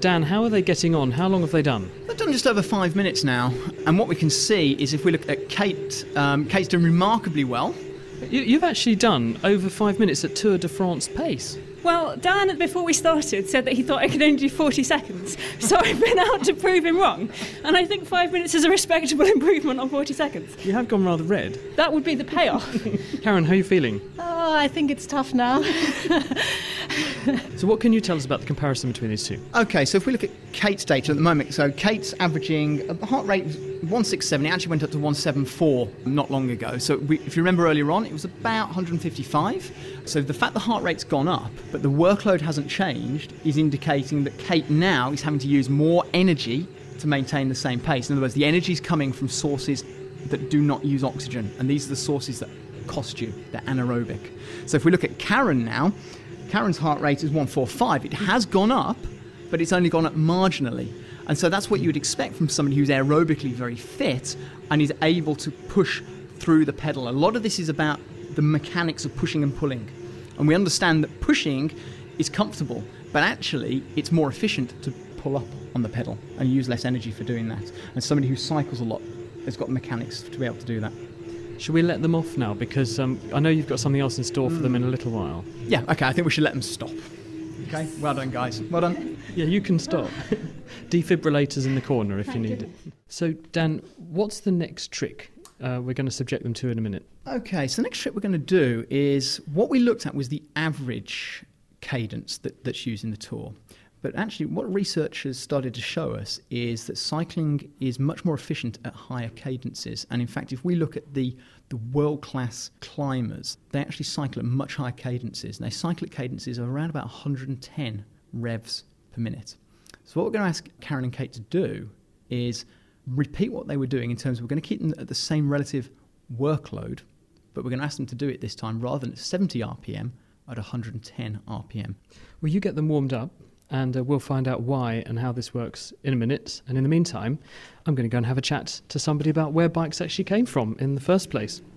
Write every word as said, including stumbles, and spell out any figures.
Dan, how are they getting on? How long have they done? They've done just over five minutes now. And what we can see is if we look at Kate, um, Kate's doing remarkably well. You, you've actually done over five minutes at Tour de France pace. Well, Dan, before we started, said that he thought I could only do forty seconds. So I've been out to prove him wrong. And I think five minutes is a respectable improvement on forty seconds. You have gone rather red. That would be the payoff. Karen, how are you feeling? Oh, I think it's tough now. So what can you tell us about the comparison between these two? OK, so if we look at Kate's data at the moment, so Kate's averaging, uh, the heart rate was one sixty-seven, it actually went up to one seventy-four not long ago. So we, if you remember earlier on, it was about one fifty-five. So the fact the heart rate's gone up, but the workload hasn't changed, is indicating that Kate now is having to use more energy to maintain the same pace. In other words, the energy is coming from sources that do not use oxygen, and these are the sources that cost you. They're anaerobic. So if we look at Karen now, Karen's heart rate is one forty-five. It has gone up, but it's only gone up marginally. And so that's what you would expect from somebody who's aerobically very fit and is able to push through the pedal. A lot of this is about the mechanics of pushing and pulling. And we understand that pushing is comfortable, but actually it's more efficient to pull up on the pedal and use less energy for doing that. And somebody who cycles a lot has got mechanics to be able to do that. Should we let them off now? Because um, I know you've got something else in store for them in a little while. Yeah, OK, I think we should let them stop. OK, well done, guys. Well done. Yeah, you can stop. Defibrillators in the corner if you need it. So, Dan, what's the next trick uh, we're going to subject them to in a minute? OK, so the next trick we're going to do is what we looked at was the average cadence that, that's used in the Tour. But actually, what researchers started to show us is that cycling is much more efficient at higher cadences. And in fact, if we look at the, the world-class climbers, they actually cycle at much higher cadences. And they cycle at cadences of around about one hundred ten revs per minute. So what we're going to ask Karen and Kate to do is repeat what they were doing in terms of we're going to keep them at the same relative workload, but we're going to ask them to do it this time rather than at seventy R P M at one hundred ten R P M. Well, you get them warmed up, and uh, we'll find out why and how this works in a minute. And in the meantime, I'm going to go and have a chat to somebody about where bikes actually came from in the first place.